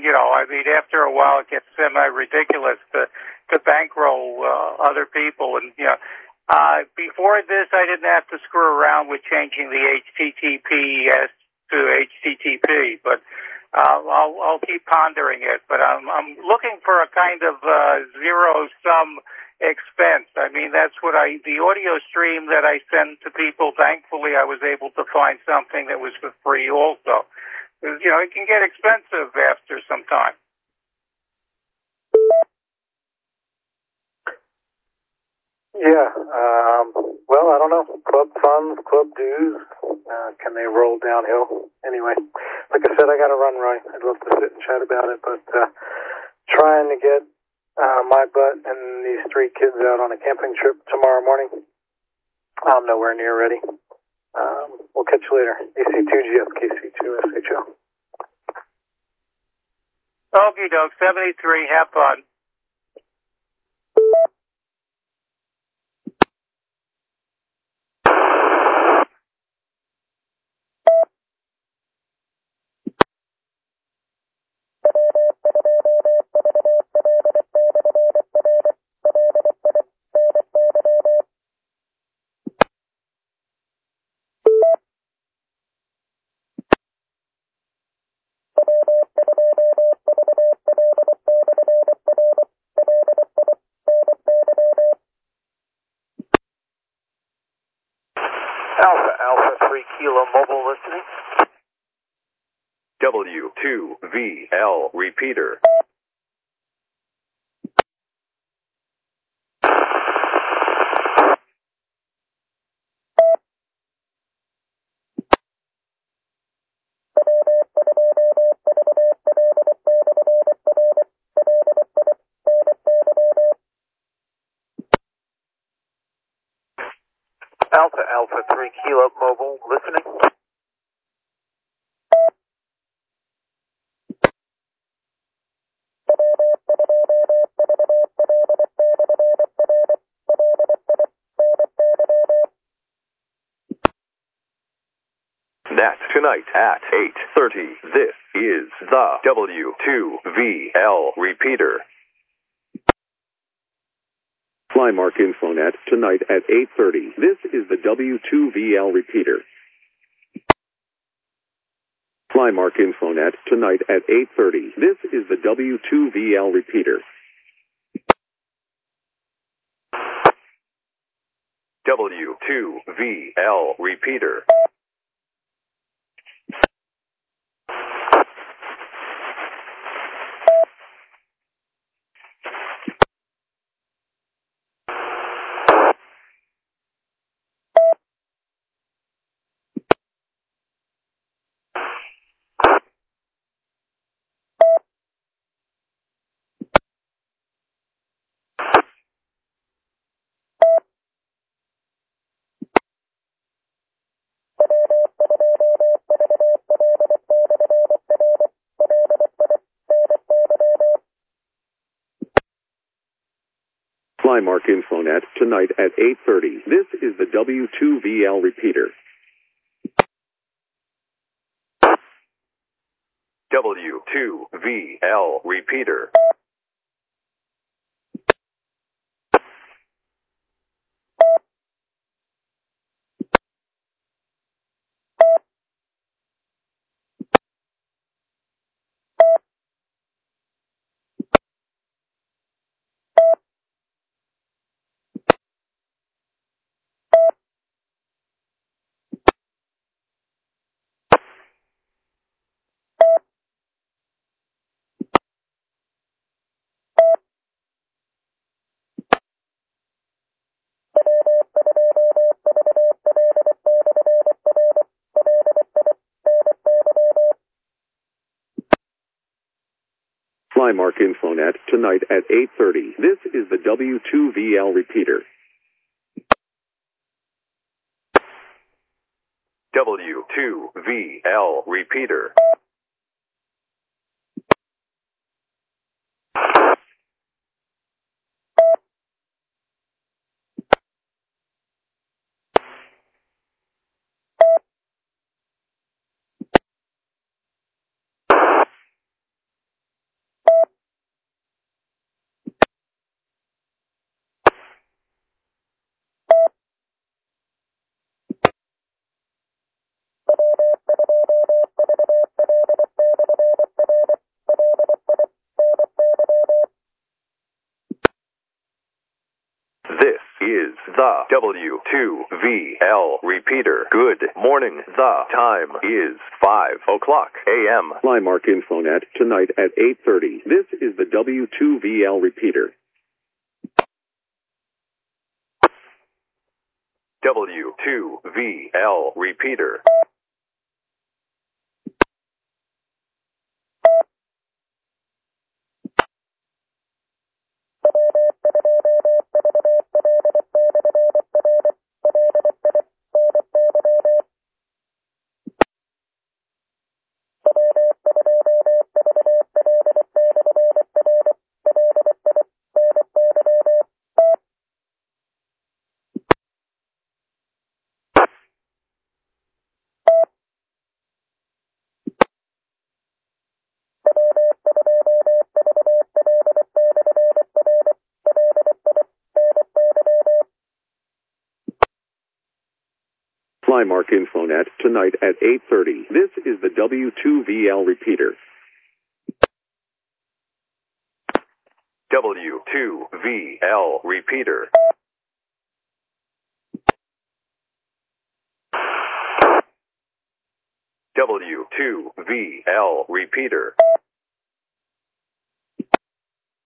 I mean, after a while it gets semi-ridiculous to bankroll other people. And, before this, I didn't have to screw around with changing the HTTPS to HTTP, but I'll keep pondering it. But I'm looking for a kind of zero-sum expense. I mean, that's what the audio stream that I send to people, thankfully I was able to find something that was for free also. It can get expensive after some time. Yeah, well, I don't know. Club funds, club dues, can they roll downhill? Anyway, like I said, I got to run, Roy. I'd love to sit and chat about it, but trying to get my butt and these 3 kids out on a camping trip tomorrow morning. I'm nowhere near ready. We'll catch you later. AC2GF, KC2SHO. Okie doke, 73, have fun. Alpha 3 Kilo Mobile listening. W2VL repeater. Alpha 3 Kilo Mobile listening. That's tonight at 8:30. This is the W2VL repeater. Flymark Infonet tonight at 8:30. This is the W2VL repeater. Flymark Infonet tonight at 8:30. This is the W2VL repeater. W2VL repeater. Flymark Infonet tonight at 8:30. This is the W2VL repeater. W2VL repeater. Flymark Infonet tonight at 8:30. This is the W2VL repeater. W2VL repeater. the W2VL repeater. Good morning. The time is 5 o'clock a.m. Fly Mark Infonet tonight at 8:30. This is the W2VL repeater. W2VL repeater. Fly Mark Infonet tonight at 8:30. This is the W2VL repeater. W2VL repeater. W2VL repeater.